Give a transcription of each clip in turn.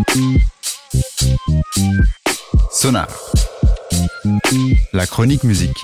Sonar, la chronique musique.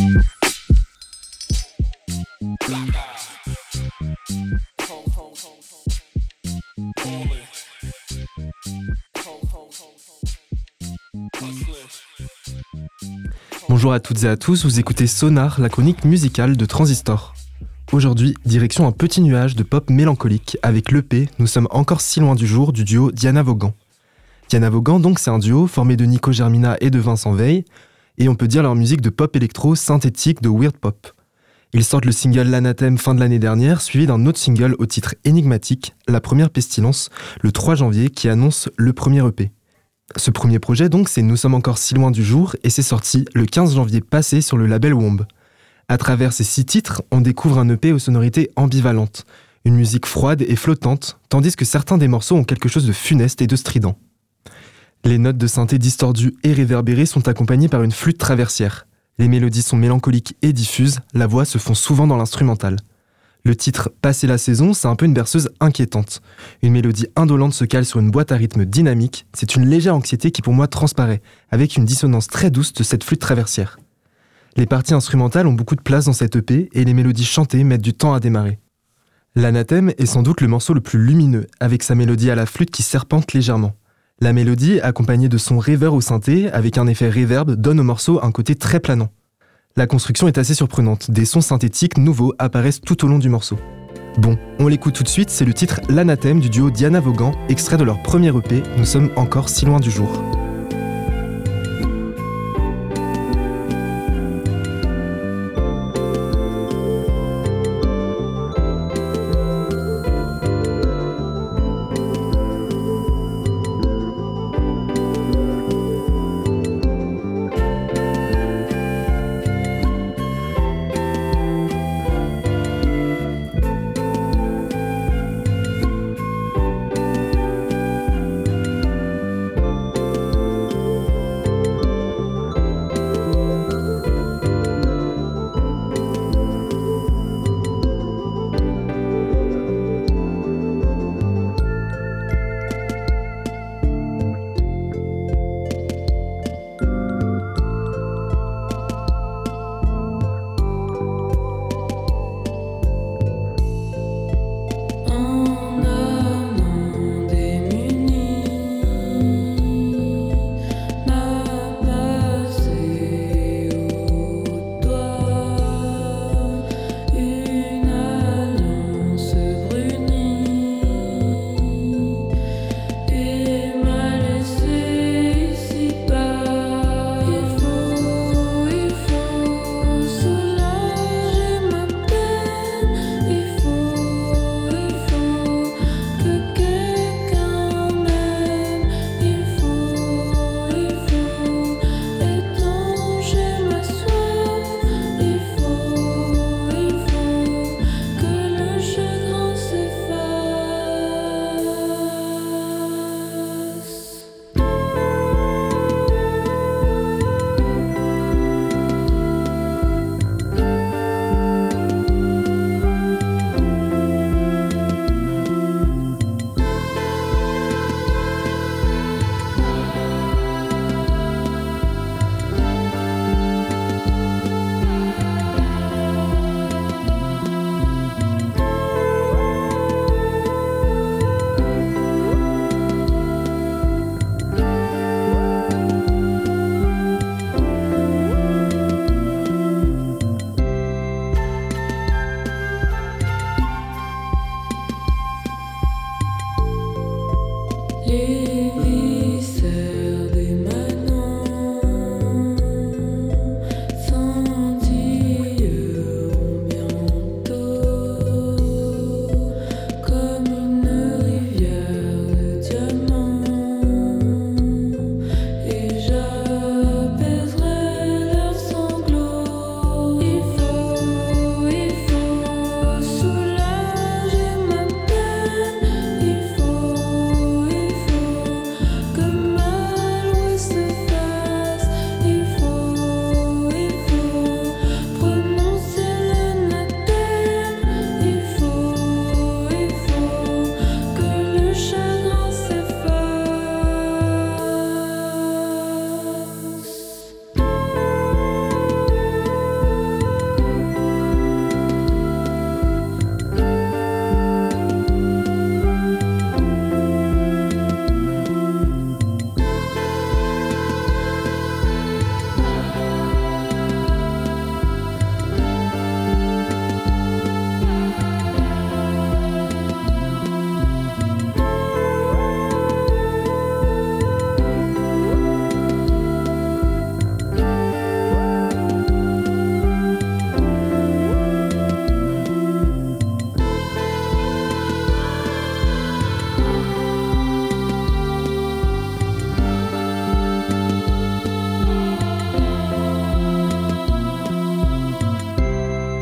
Bonjour à toutes et à tous, vous écoutez Sonar, la chronique musicale de Transistor. Aujourd'hui, direction un petit nuage de pop mélancolique avec l'EP Nous sommes encore si loin du jour du duo Diana Vaughan. Diana Vaughan, donc, c'est un duo formé de Nico Germina et de Vincent Veil, et on peut dire leur musique de pop électro synthétique de weird pop. Ils sortent le single L'Anathème fin de l'année dernière, suivi d'un autre single au titre énigmatique, La Première Pestilence, le 3 janvier, qui annonce le premier EP. Ce premier projet, donc, c'est Nous sommes encore si loin du jour, et c'est sorti le 15 janvier passé sur le label Womb. À travers ces 6 titres, on découvre un EP aux sonorités ambivalentes, une musique froide et flottante, tandis que certains des morceaux ont quelque chose de funeste et de strident. Les notes de synthé distordues et réverbérées sont accompagnées par une flûte traversière. Les mélodies sont mélancoliques et diffuses, la voix se fond souvent dans l'instrumental. Le titre « Passer la saison », c'est un peu une berceuse inquiétante. Une mélodie indolente se cale sur une boîte à rythme dynamique, c'est une légère anxiété qui pour moi transparaît, avec une dissonance très douce de cette flûte traversière. Les parties instrumentales ont beaucoup de place dans cette EP et les mélodies chantées mettent du temps à démarrer. L'Anathème est sans doute le morceau le plus lumineux, avec sa mélodie à la flûte qui serpente légèrement. La mélodie, accompagnée de sons rêveurs au synthé, avec un effet reverb, donne au morceau un côté très planant. La construction est assez surprenante, des sons synthétiques nouveaux apparaissent tout au long du morceau. Bon, on l'écoute tout de suite, c'est le titre L'Anathème du duo Diana Vaughan, extrait de leur premier EP, Nous sommes encore si loin du jour.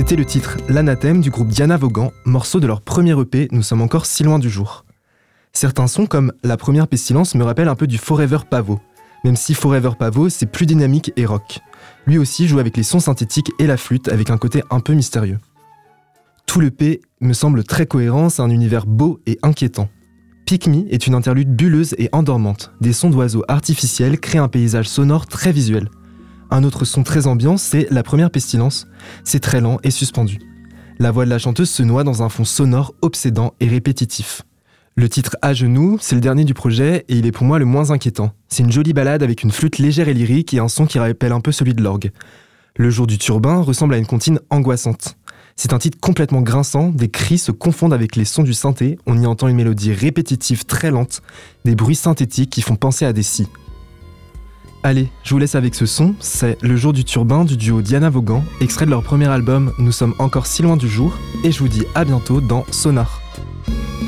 C'était le titre L'Anathème du groupe Diana Vaughan, morceau de leur premier EP Nous sommes encore si loin du jour. Certains sons comme La Première Pestilence me rappellent un peu du Forever Pavot, même si Forever Pavot c'est plus dynamique et rock. Lui aussi joue avec les sons synthétiques et la flûte avec un côté un peu mystérieux. Tout l'EP me semble très cohérent, c'est un univers beau et inquiétant. Pick Me est une interlude bulleuse et endormante. Des sons d'oiseaux artificiels créent un paysage sonore très visuel. Un autre son très ambiant, c'est La Première Pestilence. C'est très lent et suspendu. La voix de la chanteuse se noie dans un fond sonore obsédant et répétitif. Le titre À genoux, c'est le dernier du projet et il est pour moi le moins inquiétant. C'est une jolie ballade avec une flûte légère et lyrique et un son qui rappelle un peu celui de l'orgue. Le jour du turbin ressemble à une comptine angoissante. C'est un titre complètement grinçant, des cris se confondent avec les sons du synthé, on y entend une mélodie répétitive très lente, des bruits synthétiques qui font penser à des scies. Allez, je vous laisse avec ce son, c'est Le jour du turbin du duo Diana Vaughan, extrait de leur premier album Nous sommes encore si loin du jour, et je vous dis à bientôt dans Sonar.